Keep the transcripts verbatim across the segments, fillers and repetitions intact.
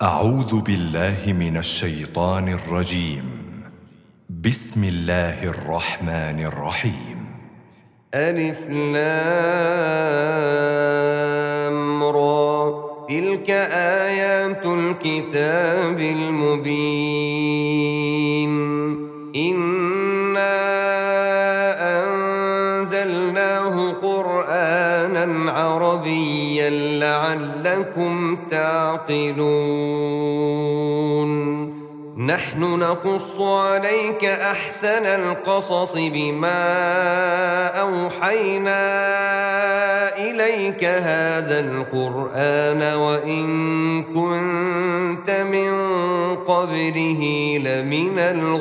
أعوذ بالله من الشيطان الرجيم. بسم الله الرحمن الرحيم. ألف لام را، تلك آيات الكتاب المبين. إنا أنزلناه قرآنا عربيا لعلكم تعقلون. نحن نقص عليك أحسن القصص بما أوحينا إليك هذا القرآن وإن كنت من قبله لمن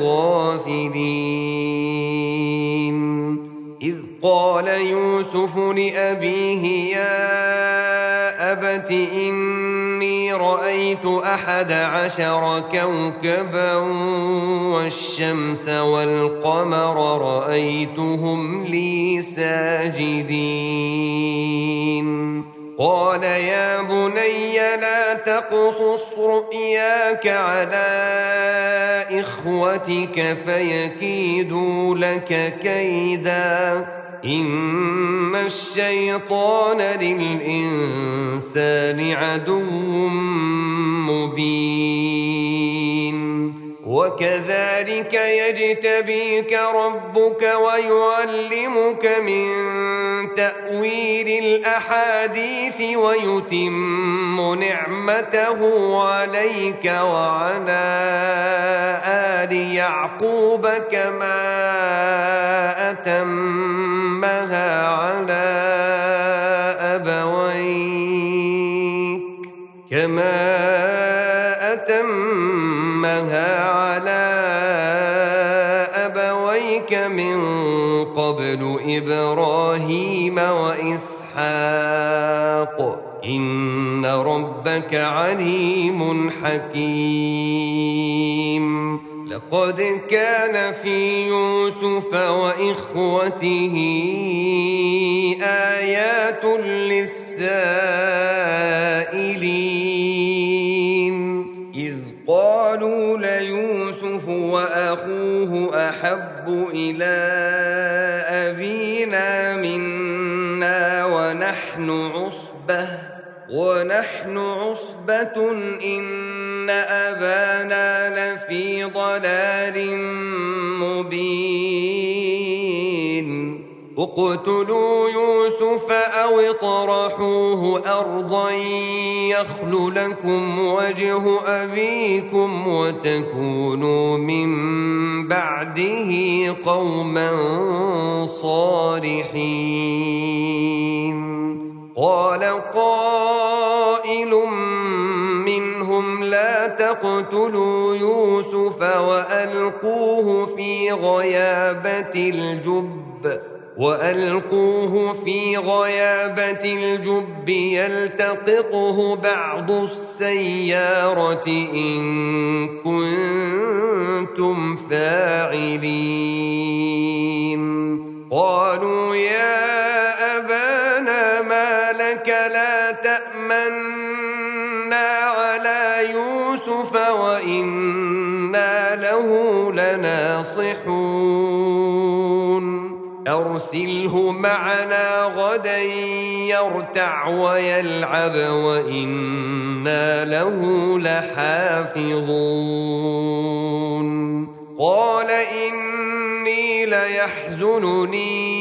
الغافلين. إذ قال يوسف لأبيه يا أبت إني رأيت أحد عشر كوكبا والشمس والقمر رأيتهم لي ساجدين. قال يا بني لا تقصص رؤياك على إخوتك فيكيدوا لك كيدا إن الشيطان للإنسان عدو مبين. وكذلك يجتبيك ربك ويعلمك من تأويل الأحاديث ويتم نعمته عليك وعلى آل يعقوب كما أتمها على أبويك كما أتمها على أبويك من قبل إبراهيم وإسحاق إن ربك عليم حكيم. لقد كان في يوسف وإخوته آيات للسائلين إذ قالوا ليوسف وأخوه أحب إلى أبينا منا ونحن عصبة ونحن عصبة إن أبانا لفي ضلال مبين. اقتلوا يوسف أو اطرحوه أرضا يخل لكم وجه أبيكم وتكونوا من بعده قوما صالحين. قال قائل منهم لا تقتلوا يوسف وألقوه في غيابة الجب وألقوه في غيابة الجب يلتقطه بعض السيارة إن كنتم فاعلين. قالوا يا أبانا ما لك لا تأمنا على يوسف وإنا له لناصحون. أرسله معنا غدا يرتع ويلعب وإنا له لحافظون. قال إني ليحزنني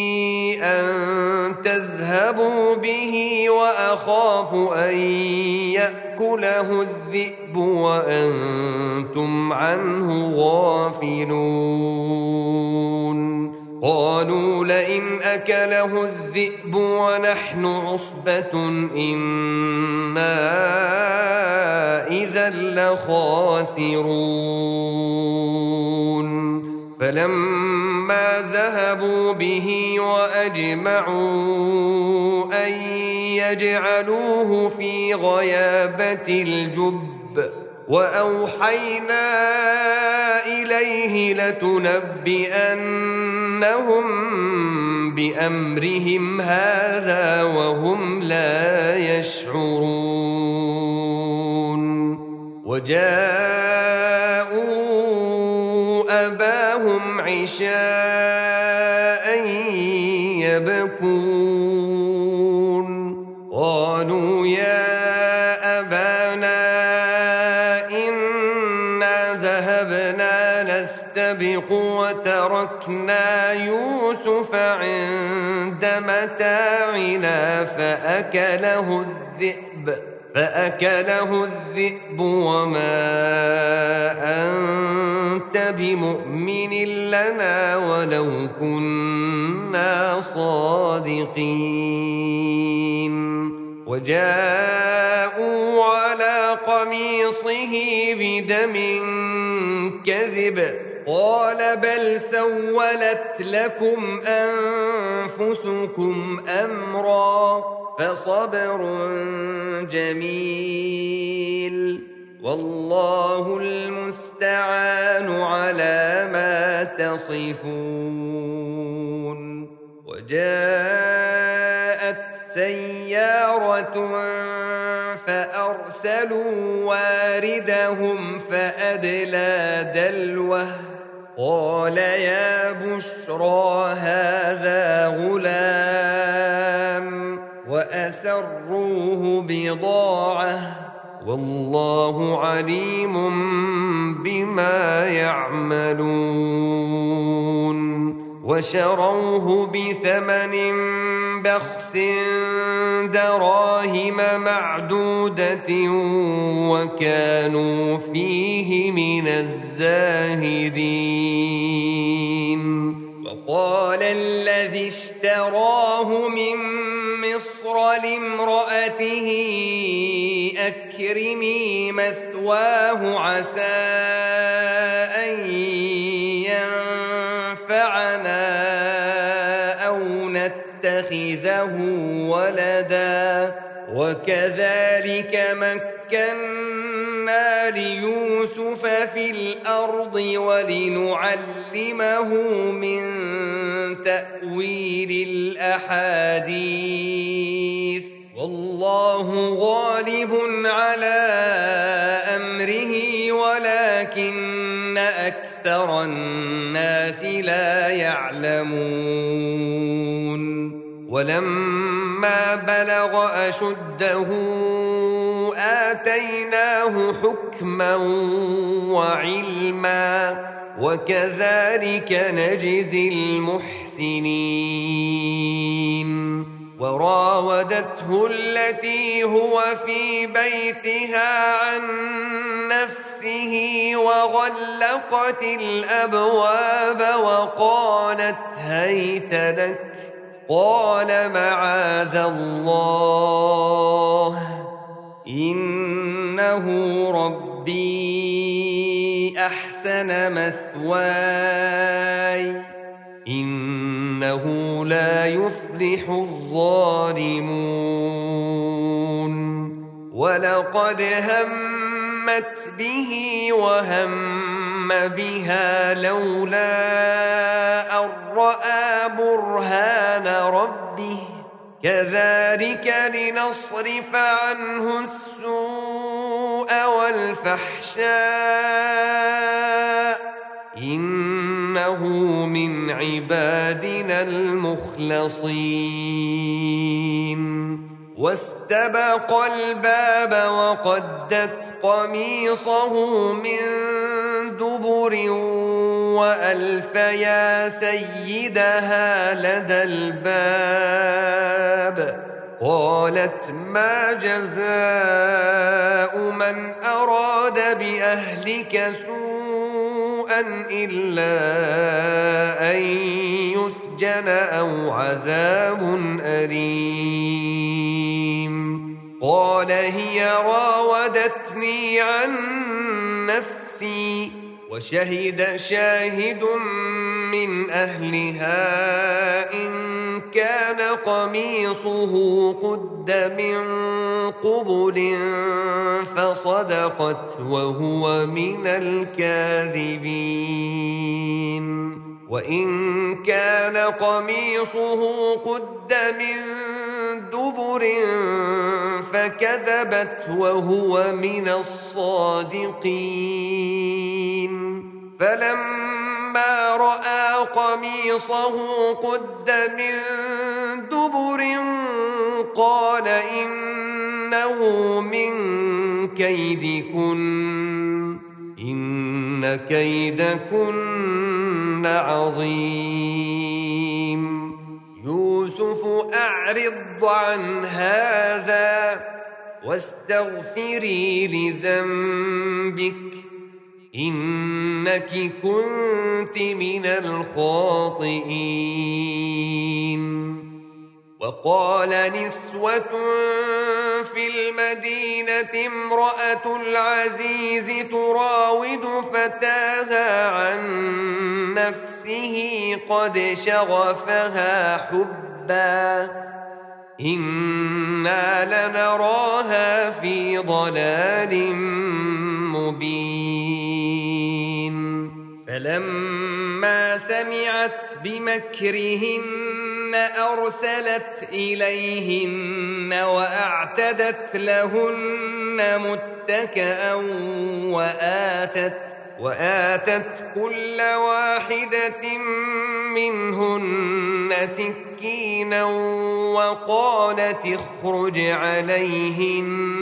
أن تذهبوا به وأخاف أن يأكله الذئب وأنتم عنه غافلون. قالوا لئن أكله الذئب ونحن عصبة إنا إذا لخاسرون. فلما ذهبوا به وأجمعوا أن يجعلوه في غيابة الجب وأوحينا إليه لتنبئنهم بأمرهم هذا وهم لا يشعرون. وجاءوا أباهم عشاء يبكون قالوا يا أبانا إنا ذهبنا نستبق وتركنا يوسف عند متاعنا فأكله الذئب فأكله الذئب وما أنت بمؤمن لنا ولو كنا صادقين وجاءوا على قميصه بدم كذب قال بل سولت لكم أنفسكم أمرا فصبر جميل والله المستعان على ما تصفون وجاءت سيارة فأرسلوا واردهم فأدلى دلوه قال يا بشرى هذا غلام وأسروه بضاعة والله عليم بما يعملون وشروه بثمن بخس دراهم معدودة وكانوا فيه من الزاهدين وقال الذي اشتراه من مصر لامرأته أكرمي مثواه عسى أن ينفعنا أو نتخذه ولدا وكذلك مكنا ليوسف في الأرض ولنعلمه من تأويل الأحاديث والله غالب على أمره ولكن أكثر الناس لا يعلمون ولما بلغ أشده آتيناه حكما وعلما وكذلك نجزي المحسنين وراودته التي هو في بيتها عن نفسه وغلقت الأبواب وقالت هيت لك قال معاذ الله إنه ربي أحسن مثواي إنه لا يفلح الظالمون ولقد همت به وهم بها لولا أن رأى برهان ربه كذلك لنصرف عنه السوء والفحشاء إنه من عبادنا المخلصين واستبق الباب وقدت قميصه من دبر وألف يا سيدها لدى الباب قالت ما جزاء من أراد بأهلك سوءا إلا أن يسجن أو عذاب أليم قال هي راودتني عن نفسي وشهد شاهد من أهلها إن كان قميصه قد من قبل فصدقت وهو من الكاذبين وإن كان قميصه قد من دبر فكذبت وهو من الصادقين فلما رأى قميصه قد من دبر قال إنه من كيدكن إن كيدكن عظيم يوسف أعرض عن هذا واستغفري لذنبك إنك كنت من الخاطئين وقال نسوة في المدينة امرأة العزيز تراود فتاها عن نفسه قد شغفها حبا إنا لنراها في ضلال مبين فلما سمعت بمكرهن أرسلت إليهن وأعتدت لهن متكئا وآتت وآتت كل واحدة منهن سكينا وقالت اخرج عليهن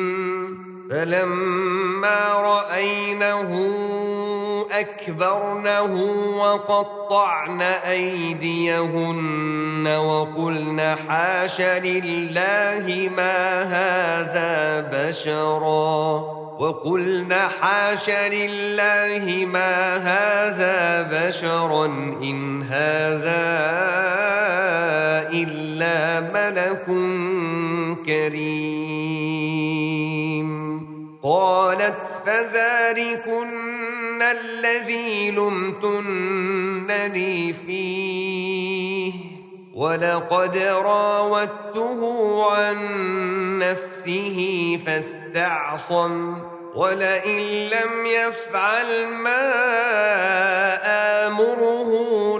فلما رأينه أكبرنه وقطعن أيديهن وقلن حاش لله ما هذا بشرا وقلن حاش لله ما هذا بشرا إن هذا إلا ملك كريم قالت فذلكن الذي لمتنني فيه ولقد راودته عن نفسه فاستعصم ولئن لم يفعل ما آمره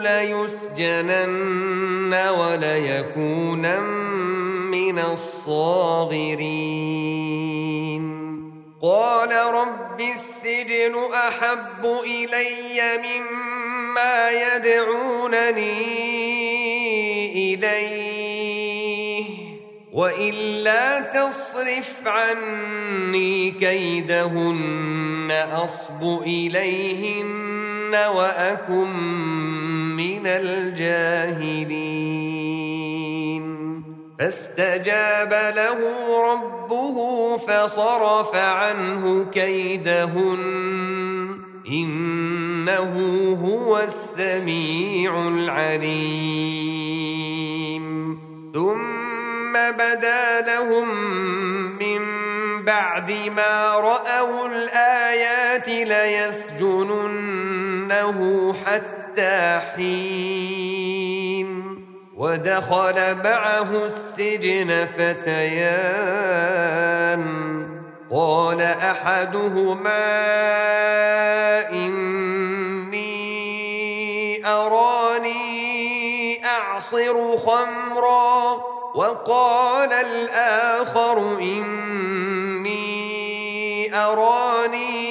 ليسجنن وليكونن من الصاغرين قال رب السجن أحب إلي مما يدعونني إليه وإلا تصرف عني كيدهن أصب إليهن وأكن من الجاهلين فاستجاب له ربه فصرف عنه كيدهن إنه هو السميع العليم ثم بدا لهم من بعد ما رأوا الآيات ليسجننه حتى حين ودخل معه السجن فتيان قال أحدهما إني أراني أعصر خمرا وقال الآخر إني أراني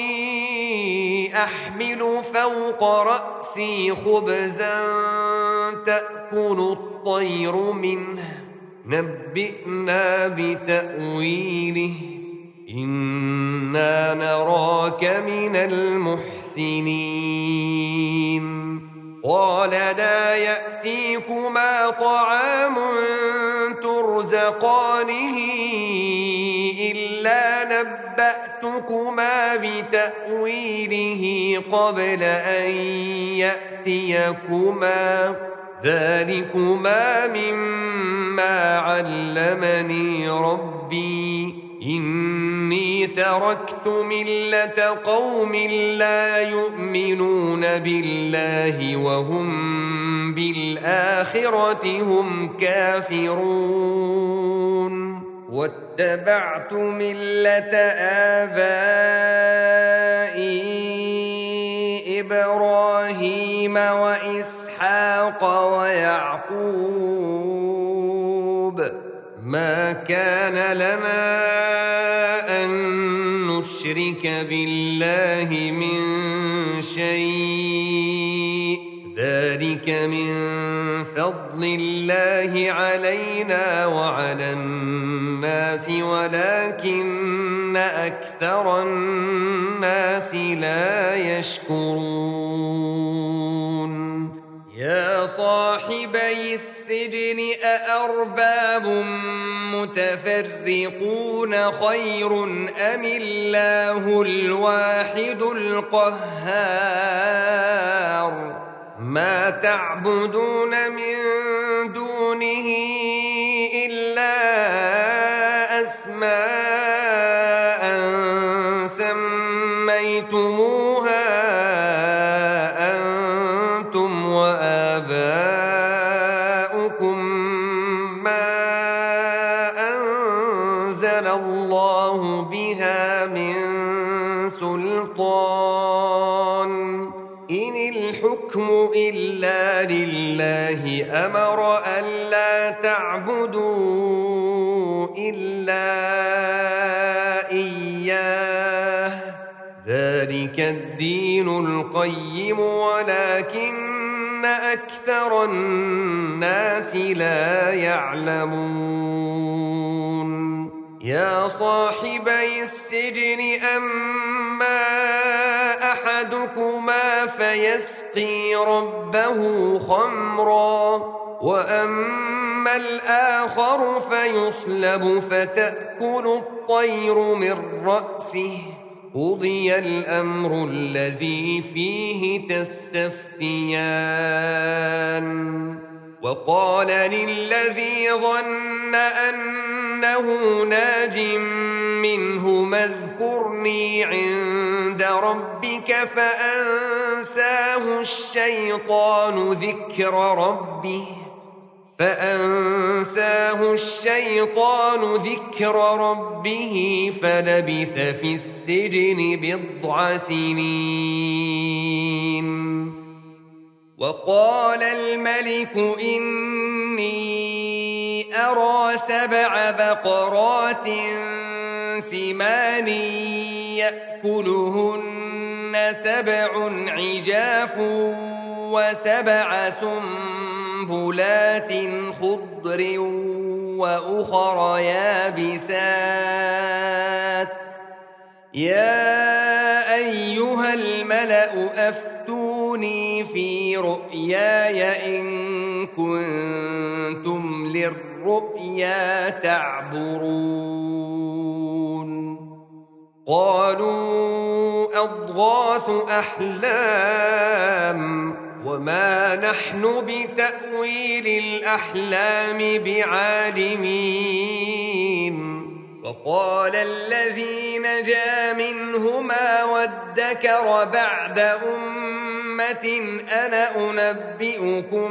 أحمل فوق رأسي خبزا تأكل الطير منه نبئنا بتأويله إنا نراك من المحسنين قال لا يأتيكما طعام ترزقانه إلا نبأتكما بتأويله قبل أن يأتيكما ذلكما مما علمني ربي إني تركت ملة قوم لا يؤمنون بالله وهم بالآخرة هم كافرون واتبعت ملة آبائي إبراهيم إبراهيم وإسحاق ويعقوب ما كان لنا أن نشرك بالله من شيء ذلك من فضل الله علينا وعلى الناس ولكن أكثر الناس لا يشكرون يا صاحبي السجن أأرباب متفرقون خير أم الله الواحد القهار ما تعبدون من دونه إلا أسماء سميتموها أنتم وآباؤكم ما أنزل الله بها من سلطان إن الحكم إلا لله أمر ألا تعبدوا إلا إياه ذلك الدين القيم ولكن أكثر الناس لا يعلمون يا صاحبي السجن أما أحدكما فيسقي ربه خمرا وأما الآخر فيصلب فتأكل الطير من رأسه قضي الأمر الذي فيه تستفتيان وقال للذي ظن أنه ناج منهما اذكرني عند ربك فأنساه الشيطان ذكر ربه فأنساه الشيطان ذكر ربه فلبث في السجن بضع سنين وقال الملك إني أرى سبع بقرات سمان يأكلهن سبع عجاف وسبع سنبلات خضر وأخر يابسات يا أيها الملأ أفتوني في رؤياي إن كنتم للرؤيا تعبرون قالوا أضغاث أحلام وما نحن بتأويل الأحلام بعالمين وقال الذي نجا منهما وادكر بعد أمة أنا أنبئكم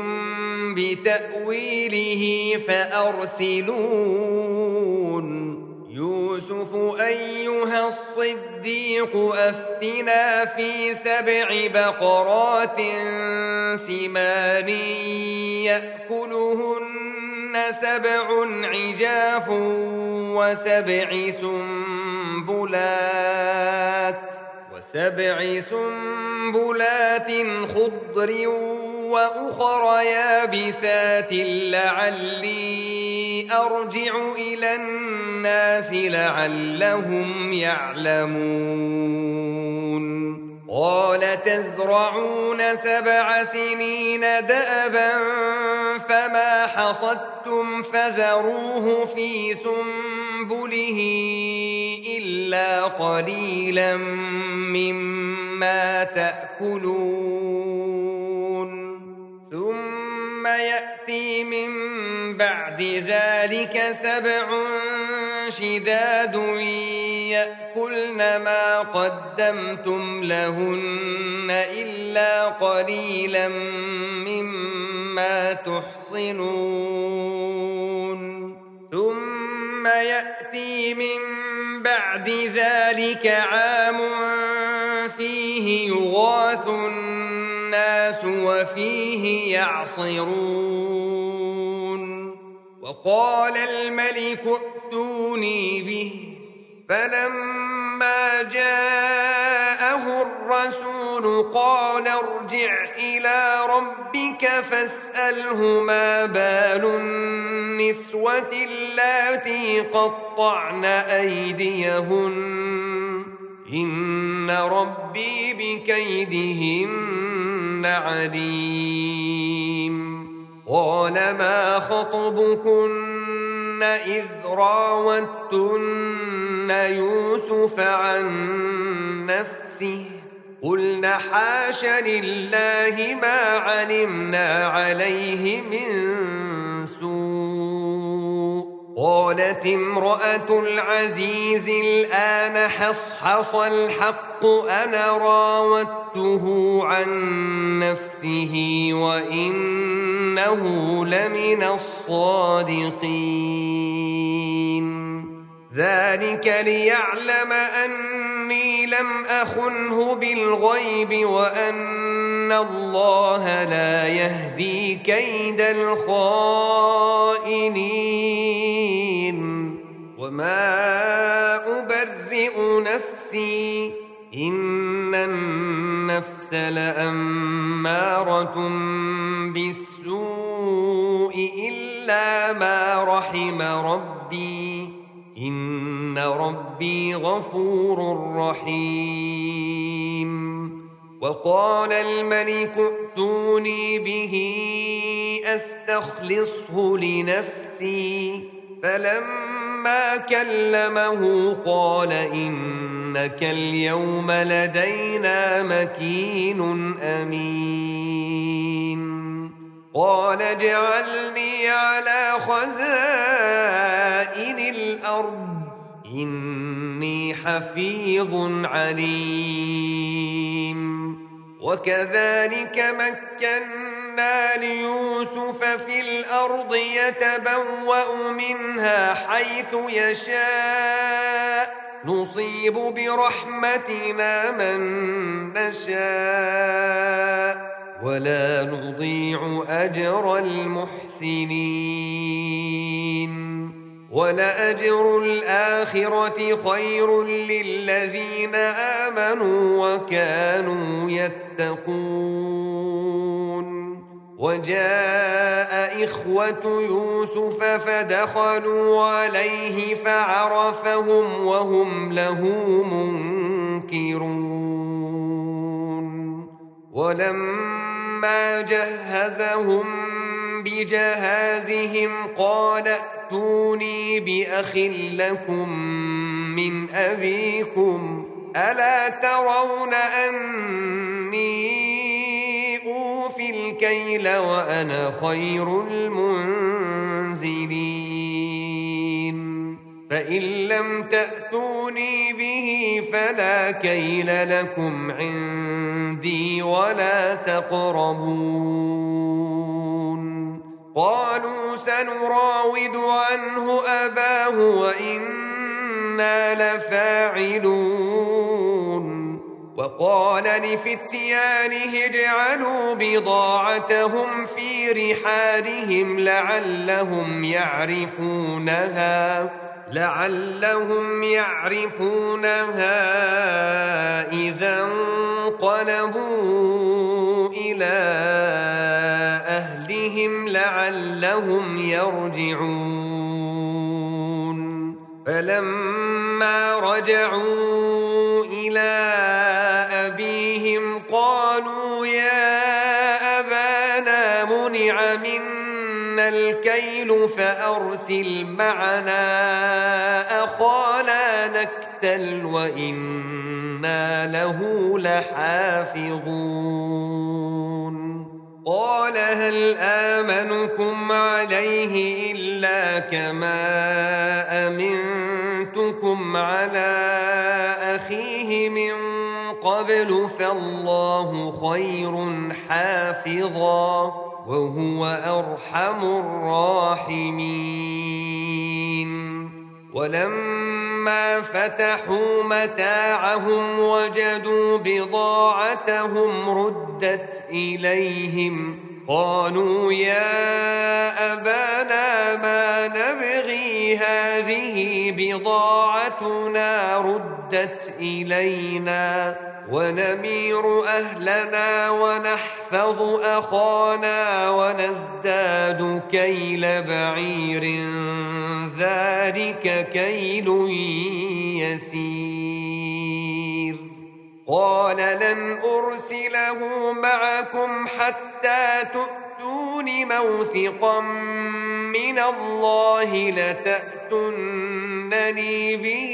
بتأويله فأرسلون يوسف أيها الصديق أفتنا في سبع بقرات سمان يأكلهن سبع عجاف وسبع سنبلات وسبع سنبلات خضر وأخر يابسات لعلي أرجع إلى الناس لعلهم يعلمون قال تزرعون سبع سنين دأبا فما حصدتم فذروه في سنبله إلا قليلا مما تأكلون ثم يأتي من بعد ذلك سبع شداد يأكلن ما قدمتم لهن إلا قليلا مما تحصنون ثم يأتي من بعد ذلك عام فيه يغاث الناس الناس وفيه يعصرون وقال الملك ائتوني به فلما جاءه الرسول قال ارجع إلى ربك فاسأله ما بال النسوة اللاتي قطعن أيديهن إن ربي بكيدهن عليم قال ما خطبكن إذ راوتن يوسف عن نفسه قلن حاش لله ما علمنا عليه من سوء قالت امرأة العزيز الآن حصحص الحق أنا راودته عن نفسه وإنه لمن الصادقين ذلك ليعلم أني لم أخنه بالغيب وأن الله لا يهدي كيد الخائنين وما أبرئ نفسي إن النفس لأمارة بالسوء إلا ما رحم ربي إن ربي غفور رحيم وقال الملك ائتوني به أستخلصه لنفسي فلما كلمه قال إنك اليوم لدينا مكين أمين قال اجعلني على خزائن الأرض إني حفيظ عليم وكذلك مكنا ليوسف في الأرض يتبوأ منها حيث يشاء نصيب برحمتنا من نشاء ولا نضيع أجر المحسنين ولأجر الآخرة خير للذين آمنوا وكانوا يتقون وجاء إخوة يوسف فدخلوا عليه فعرفهم وهم له منكرون ولما جهزهم بجهازهم قال ائتوني بأخ لكم من أبيكم ألا ترون أني أوفي الكيل وأنا خير المنزلين فإن لم تأتوني به فلا كيل لكم عندي ولا تقربون قالوا سنراود عنه أباه وإنا لفاعلون وقال لفتيانه اجعلوا بضاعتهم في رحالهم لعلهم يعرفونها لعلهم يعرفونها إذا انقلبوا إلى أهلهم لعلهم يرجعون فلما رجعوا إلى أبيهم قالوا يا أبانا منع منا الكيل فأرسل معنا أخانا نكتل وإنا له لحافظون قال هل آمنكم عليه إلا كما أمنتكم على أخيه من قبل فالله خير حافظا وهو أرحم الراحمين ولما فتحوا متاعهم وجدوا بضاعتهم ردت إليهم قالوا يا أبانا ما نبغي هذه بضاعتنا ردت إلينا ونمير أهلنا ونحفظ أخانا ونزداد كيل بعير ذلك كيل يسير قال لن أرسله معكم حتى تؤتون موثقا من الله لتأتونني به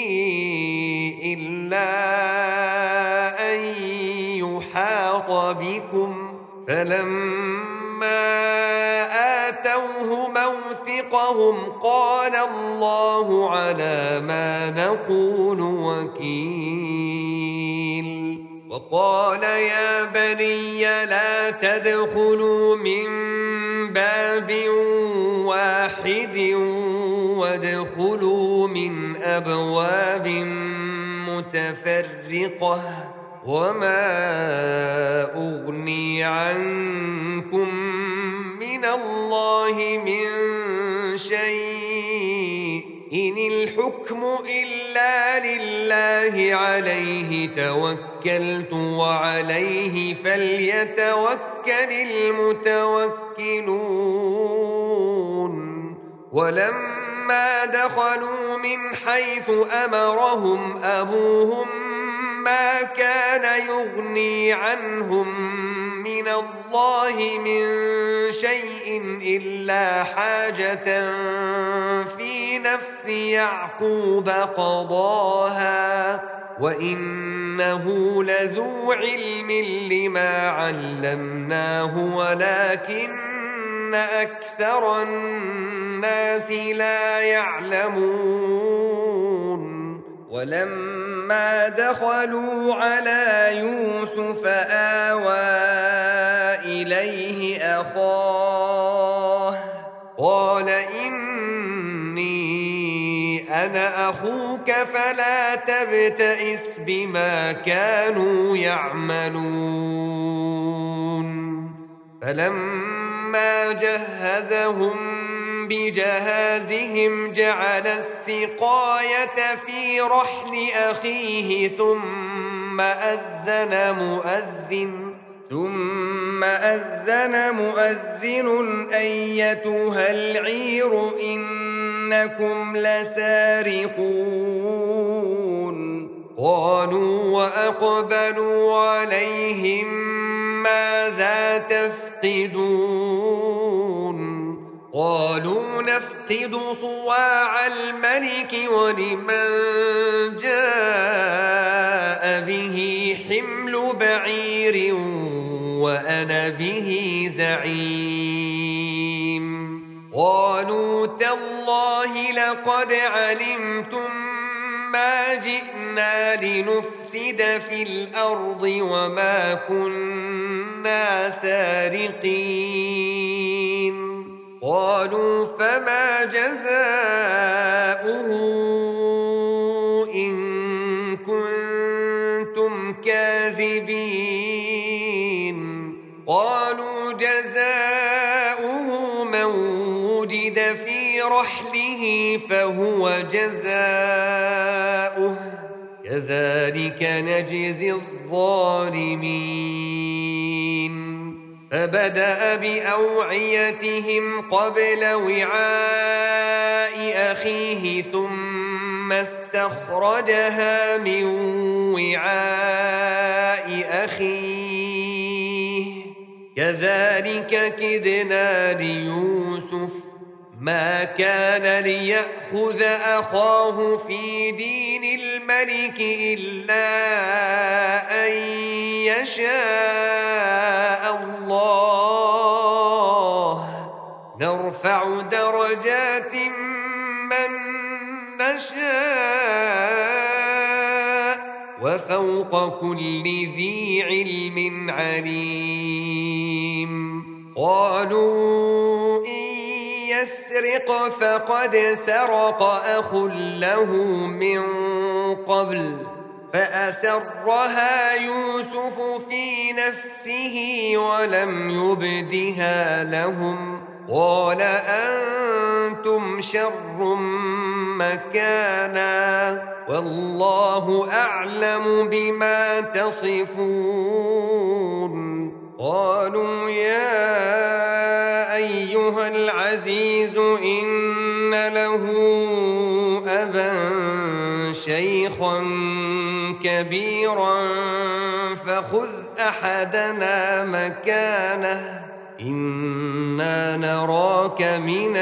إلا أن يحاط بكم فلما آتوه موثقهم قال الله على ما نقول وكيل وقال يا بني لا تدخلوا من باب واحد وادخلوا من أبواب متفرقة وما أغني عنكم من الله من شيء إن الحكم إلا لله عليه توكلت وعليه فليتوكل المتوكلون ولما دخلوا من حيث أمرهم أبوهم ما كان يغني عنهم من الله من شيء إلا حاجة في نفس يعقوب قضاها وإنه لذو علم لما علمناه ولكن أكثر الناس لا يعلمون ولما دخلوا على يوسف آوى إليه أخاه قال إني أنا أخوك فلا تبتئس بما كانوا يعملون فلما جهزهم بجهازهم جعل السقاية في رحل أخيه ثم أذن مؤذن ثم أذن مؤذن أيتها العير إنكم لسارقون قالوا وأقبلوا عليهم ماذا تفقدون قالوا نفقد صواع الملك ولمن جاء به حمل بعير وأنا به زعيم قالوا تالله لقد علمتم ما جئنا لنفسد في الأرض وما كنا سارقين قالوا فما جزاؤه إن كنتم كاذبين قالوا جزاؤه من وجد في رحله فهو جزاؤه كذلك نجزي الظالمين فبدأ بأوعيتهم قبل وعاء أخيه ثم استخرجها من وعاء أخيه كذلك كدنا ليوسف ما كان ليأخذ أخاه في دين الملك إلا أن يشاء الله نرفع درجات من نشاء وفوق كل ذي علم عليم قالوا إن يسرق فقد سرق أخ له من قبل فأسرها يوسف في نفسه ولم يبدها لهم قال أنتم شر مكانا والله أعلم بما تصفون قالوا يا أيها العزيز إن له أبا شيخا كبيرا فخذ أحدنا مكانه إنا نراك من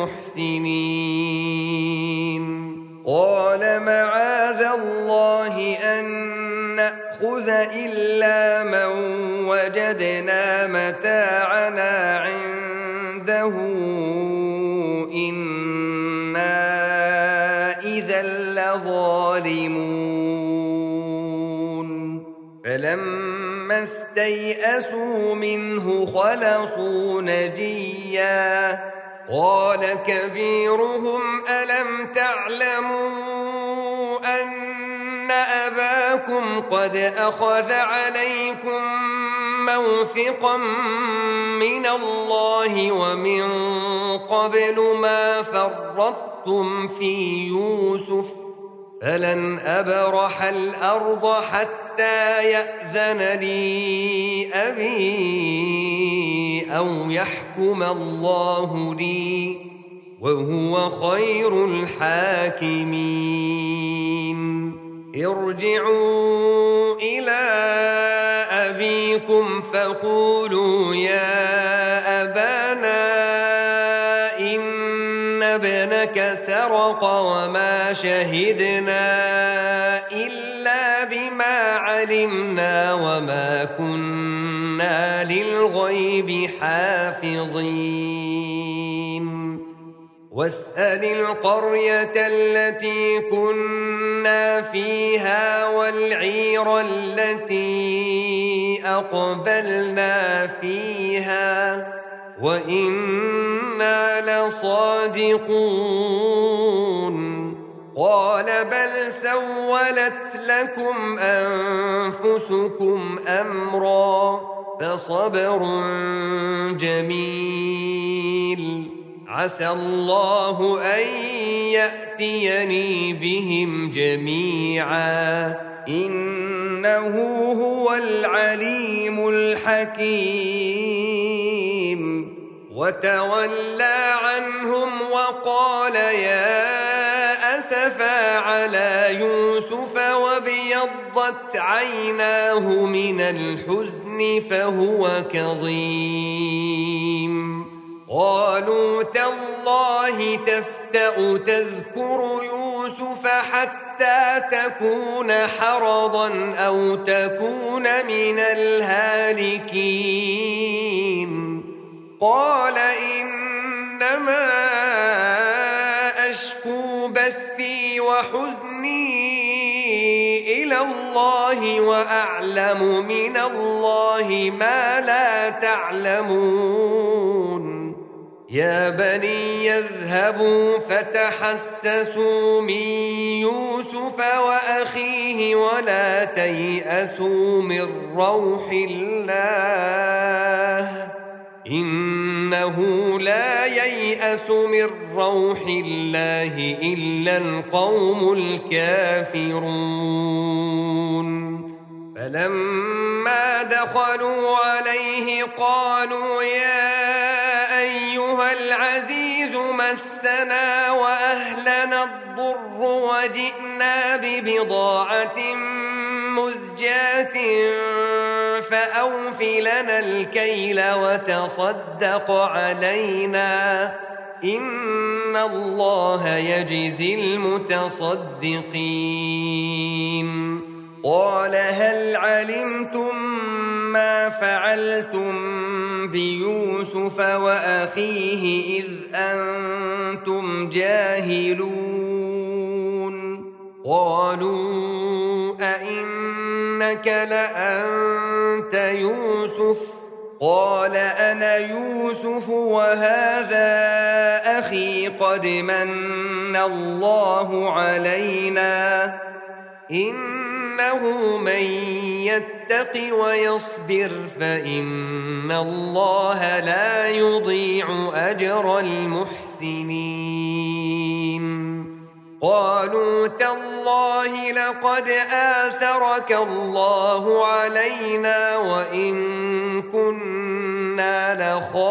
المحسنين قال معاذ الله أن نأخذ إلا من وجدنا متاعنا عنده إنا إذا لظالمون فلما استيئسوا منه خلصوا نجيا قال كبيرهم ألم تعلموا أن أباكم قد أخذ عليكم موثقا من الله ومن قبل ما فرطتم في يوسف فلن أبرح الأرض حتى يأذن لي أبي أو يحكم الله لي وهو خير الحاكمين ارجعوا إلى أبيكم فقولوا يا أبانا إن ابنك سرق وما شهدنا إلا بما علمنا وما كنا للغيب حافظين واسأل القرية التي كنا فيها والعير التي أقبلنا فيها وإنا لصادقون قال بل سولت لكم أنفسكم أمرا فصبر جميل عسى الله أن يأتيني بهم جميعا إنه هو العليم الحكيم وتولى عنهم وقال يا أسفا على يوسف وابيضت عيناه من الحزن فهو كظيم قالوا تالله تفتأ تذكر يوسف حتى تكون حرضا أو تكون من الهالكين قال إنما أشكو بثي وحزني إلى الله وأعلم من الله ما لا تعلمون يا بني يذهبوا فتحسسوا من يوسف وأخيه ولا تيأسوا من روح الله إنه لا ييأس من روح الله إلا القوم الكافرون فلما دخلوا عليه قالوا يا أيها العزيز مسنا وأهلنا الضر وجئنا ببضاعة مزجاة فأوف لنا الكيل وتصدق علينا إن الله يجزي المتصدقين قال هل علمتم ما فعلتم بيوسف وأخيه إذ أنتم جاهلون قالوا أئنك لأنت يوسف قال أنا يوسف وهذا أخي قد من الله علينا إنه من يتق ويصبر فإن الله لا يضيع أجر المحسنين قالوا تالله لقد آثرك الله علينا وإن كنا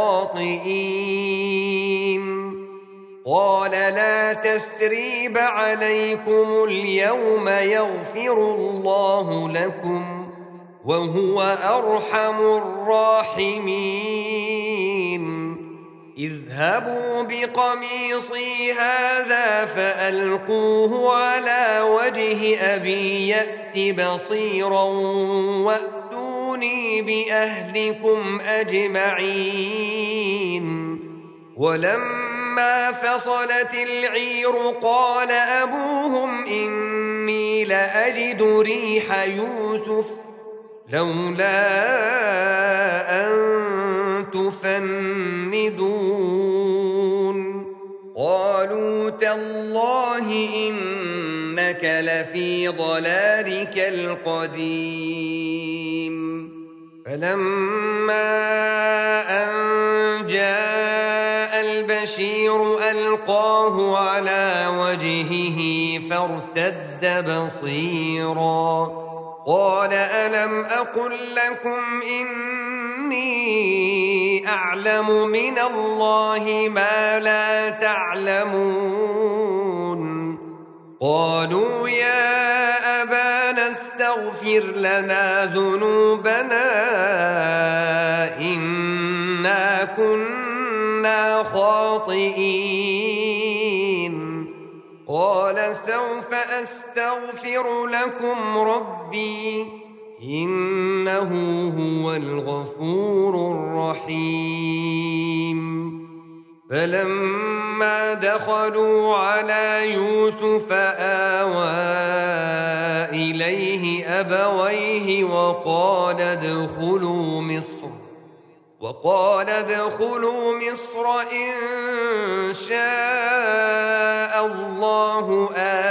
لخاطئين قال لا تثريب عليكم اليوم يغفر الله لكم وهو أرحم الراحمين اذهبوا بقميصي هذا فألقوه على وجه أبي يأت بصيرا وأتوني بأهلكم أجمعين ولما فصلت العير قال أبوهم إني لأجد ريح يوسف لولا أن تفندون قالوا تالله إنك لفي ضلالك القديم فلما أن جاء البشير ألقاه على وجهه فارتد بصيرا قال ألم أقل لكم إني أعلم من الله ما لا تعلمون قالوا يا أبانا استغفر لنا ذنوبنا إنا كنا خاطئين قال سوف أستغفر لكم ربي إنه هو الغفور الرحيم فلما دخلوا على يوسف آوى إليه أبويه وقال ادخلوا مصر وقال ادخلوا مصر إن شاء الله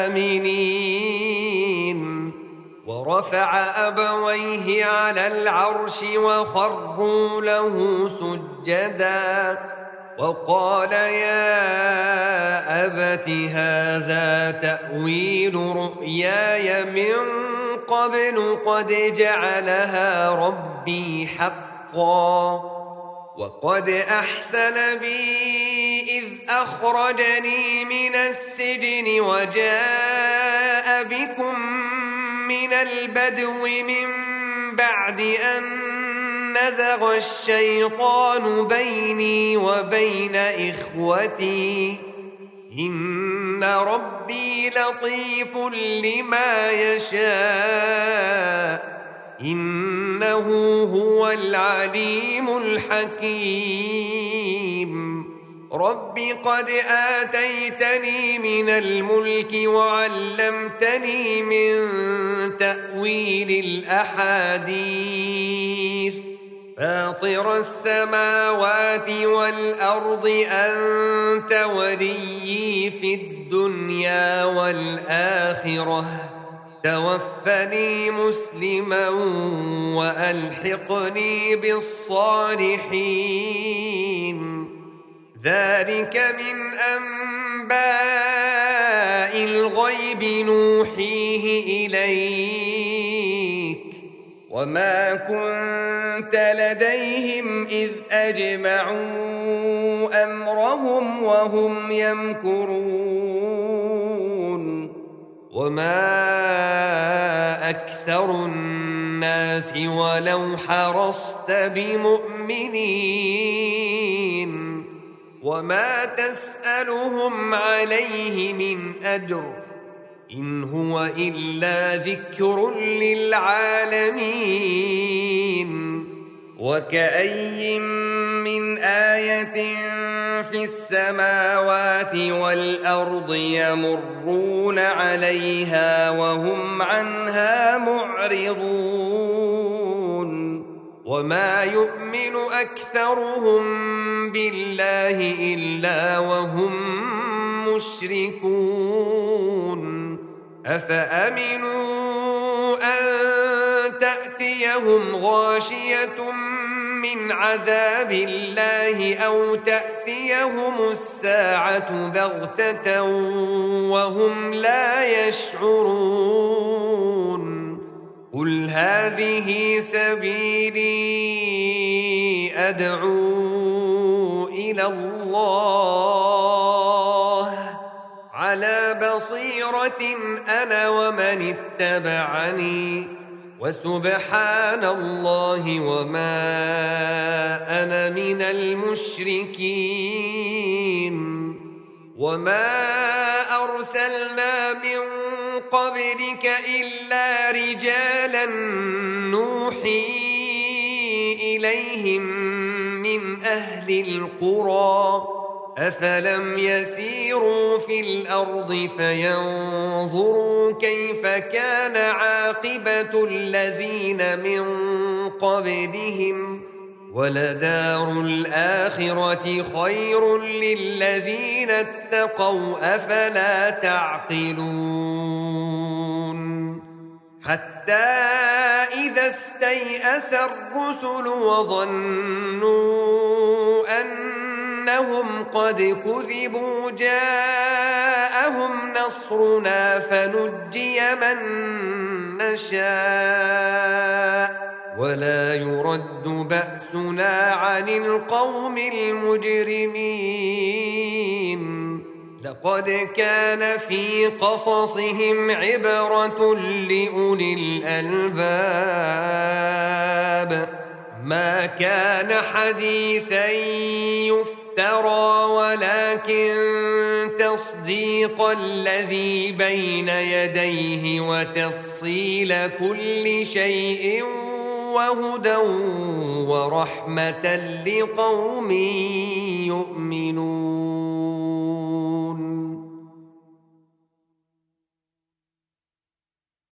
آمنين ورفع أبويه على العرش وخروا له سجدا وقال يا أبت هذا تأويل رؤياي من قبل قد جعلها ربي حقا وقد أحسن بي إذ أخرجني من السجن وجاء بكم من البدو من بعد أن نزغ الشيطان بيني وبين إخوتي إن ربي لطيف لما يشاء إنه هو العليم الحكيم رب قد آتيتني من الملك وعلمتني من تأويل الأحاديث فاطر السماوات والأرض أنت وليي في الدنيا والآخرة توفني مسلما وألحقني بالصالحين ذلك من أنباء الغيب نوحيه إليك وما كنت لديهم إذ أجمعوا أمرهم وهم يمكرون وما أكثر الناس ولو حرصت بمؤمنين وما تسألهم عليه من أجر إن هو إلا ذكر للعالمين وكأي من آية في السماوات والأرض يمرون عليها وهم عنها معرضون وما يؤمن أكثرهم بالله إلا وهم مشركون أفأمنوا أن تأتيهم غاشية من عذاب الله أو تأتيهم الساعة بغتة وهم لا يشعرون قل هذه سبيلي أدعو إلى الله على بصيرة أنا ومن اتبعني وسبحان الله وما أنا من المشركين وما أرسلنا من قبلك إلا رجالا نوحي إليهم من أهل القرى أفلم يسيروا في الأرض فينظروا كيف كان عاقبة الذين من قبلهم ولدار الآخرة خير للذين اتقوا أفلا تعقلون حتى إذا استيأس الرسل وظنوا أنهم قد كذبوا جاءهم نصرنا فنجي من نشاء ولا يرد بأسنا عن القوم المجرمين لقد كان في قصصهم عبرة لأولي الألباب ما كان حديثا يفترى ولكن تصديق الذي بين يديه وتفصيل كل شيء وهدى ورحمة لقوم يؤمنون